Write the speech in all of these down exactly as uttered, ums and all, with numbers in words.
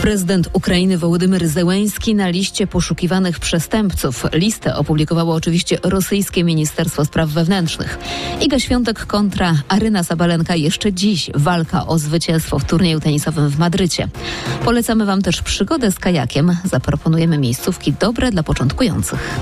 Prezydent Ukrainy Wołodymyr Zełenski na liście poszukiwanych przestępców. Listę opublikowało oczywiście rosyjskie Ministerstwo Spraw Wewnętrznych. Iga Świątek kontra Aryna Sabalenka jeszcze dziś. Walka o zwycięstwo w turnieju tenisowym w Madrycie. Polecamy Wam też przygodę z kajakiem. Zaproponujemy miejscówki dobre dla początkujących.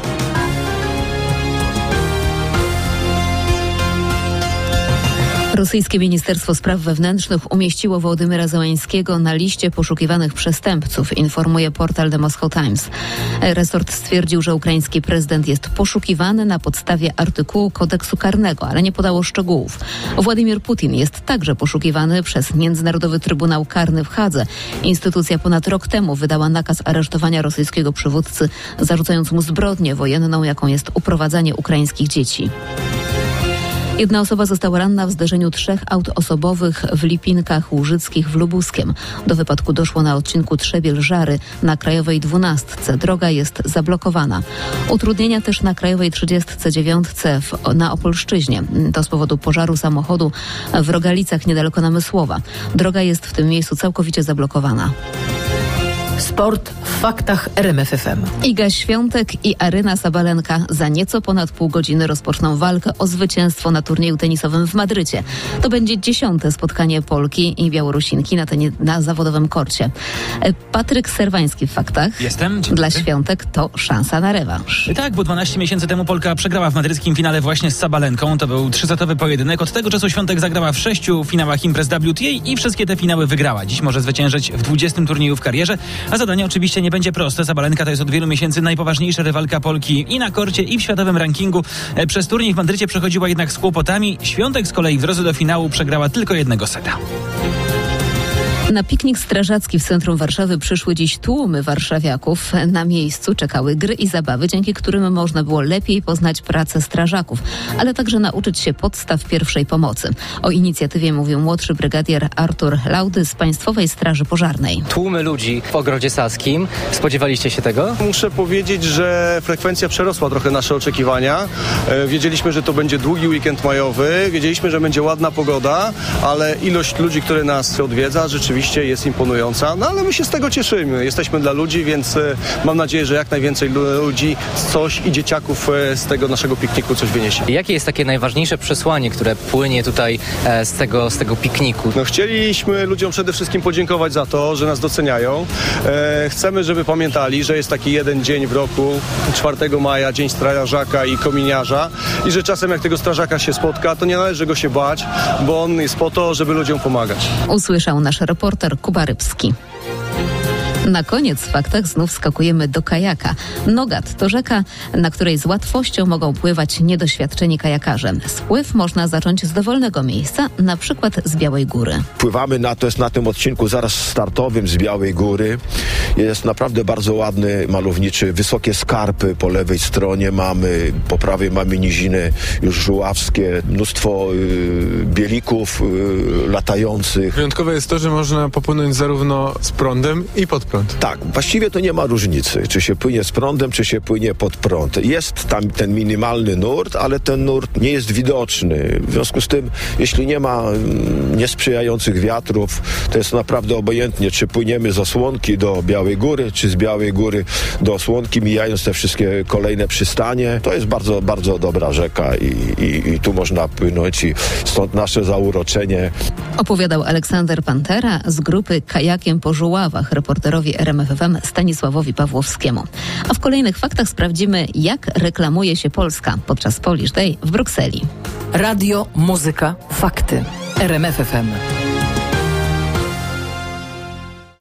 Rosyjskie Ministerstwo Spraw Wewnętrznych umieściło Wołodymyra Zełenskiego na liście poszukiwanych przestępców, informuje portal The Moscow Times. Resort stwierdził, że ukraiński prezydent jest poszukiwany na podstawie artykułu kodeksu karnego, ale nie podało szczegółów. Władimir Putin jest także poszukiwany przez Międzynarodowy Trybunał Karny w Hadze. Instytucja ponad rok temu wydała nakaz aresztowania rosyjskiego przywódcy, zarzucając mu zbrodnię wojenną, jaką jest uprowadzanie ukraińskich dzieci. Jedna osoba została ranna w zderzeniu trzech aut osobowych w Lipinkach Łużyckich w Lubuskiem. Do wypadku doszło na odcinku Trzebiel-Żary na Krajowej dwunastce. Droga jest zablokowana. Utrudnienia też na Krajowej trzydziestce dziewiątce w, na Opolszczyźnie. To z powodu pożaru samochodu w Rogalicach niedaleko Namysłowa. Droga jest w tym miejscu całkowicie zablokowana. Sport w faktach R M F F M. Iga Świątek i Aryna Sabalenka za nieco ponad pół godziny rozpoczną walkę o zwycięstwo na turnieju tenisowym w Madrycie. To będzie dziesiąte spotkanie Polki i Białorusinki na, teni- na zawodowym korcie. Patryk Serwański w faktach. Jestem. Dzień Dla dobry. Świątek to szansa na rewanż. Tak, bo dwanaście miesięcy temu Polka przegrała w madryckim finale właśnie z Sabalenką. To był trzysetowy pojedynek. Od tego czasu Świątek zagrała w sześciu finałach imprez W T A i wszystkie te finały wygrała. Dziś może zwyciężyć w dwudziestym turnieju w karierze. A zadanie oczywiście nie będzie proste. Sabalenka to jest od wielu miesięcy najpoważniejsza rywalka Polki i na korcie, i w światowym rankingu. Przez turniej w Madrycie przechodziła jednak z kłopotami. Świątek z kolei w drodze do finału przegrała tylko jednego seta. Na piknik strażacki w centrum Warszawy przyszły dziś tłumy warszawiaków. Na miejscu czekały gry i zabawy, dzięki którym można było lepiej poznać pracę strażaków, ale także nauczyć się podstaw pierwszej pomocy. O inicjatywie mówił młodszy brygadier Artur Laudy z Państwowej Straży Pożarnej. Tłumy ludzi w Ogrodzie Saskim. Spodziewaliście się tego? Muszę powiedzieć, że frekwencja przerosła trochę nasze oczekiwania. Wiedzieliśmy, że to będzie długi weekend majowy, wiedzieliśmy, że będzie ładna pogoda, ale ilość ludzi, które nas odwiedza, rzeczywiście jest imponująca, no ale my się z tego cieszymy. Jesteśmy dla ludzi, więc mam nadzieję, że jak najwięcej ludzi coś i dzieciaków z tego naszego pikniku coś wyniesie. Jakie jest takie najważniejsze przesłanie, które płynie tutaj z tego, z tego pikniku? No, chcieliśmy ludziom przede wszystkim podziękować za to, że nas doceniają. E, chcemy, żeby pamiętali, że jest taki jeden dzień w roku, czwartego maja, Dzień Strażaka i Kominiarza i że czasem jak tego strażaka się spotka, to nie należy go się bać, bo on jest po to, żeby ludziom pomagać. Usłyszał nasz reporter Kuba Rybski. Na koniec w faktach znów skakujemy do kajaka. Nogat to rzeka, na której z łatwością mogą pływać niedoświadczeni kajakarze. Spływ można zacząć z dowolnego miejsca, na przykład z Białej Góry. Pływamy na, to jest na tym odcinku zaraz startowym z Białej Góry. Jest naprawdę bardzo ładny, malowniczy, wysokie skarpy po lewej stronie mamy, po prawej mamy niziny już żuławskie, mnóstwo y, bielików y, latających. Wyjątkowe jest to, że można popłynąć zarówno z prądem i pod prąd. Tak, właściwie to nie ma różnicy, czy się płynie z prądem, czy się płynie pod prąd. Jest tam ten minimalny nurt, ale ten nurt nie jest widoczny. W związku z tym, jeśli nie ma mm, niesprzyjających wiatrów, to jest naprawdę obojętnie, czy płyniemy z Osłonki do Białej Góry, czy z Białej Góry do Osłonki, mijając te wszystkie kolejne przystanie. To jest bardzo, bardzo dobra rzeka i, i, i tu można płynąć i stąd nasze zauroczenie. Opowiadał Aleksander Pantera z grupy Kajakiem po Żuławach, reporterowi R M F F M Stanisławowi Pawłowskiemu. A w kolejnych faktach sprawdzimy, jak reklamuje się Polska podczas Polish Day w Brukseli. Radio, muzyka, fakty. R M F F M.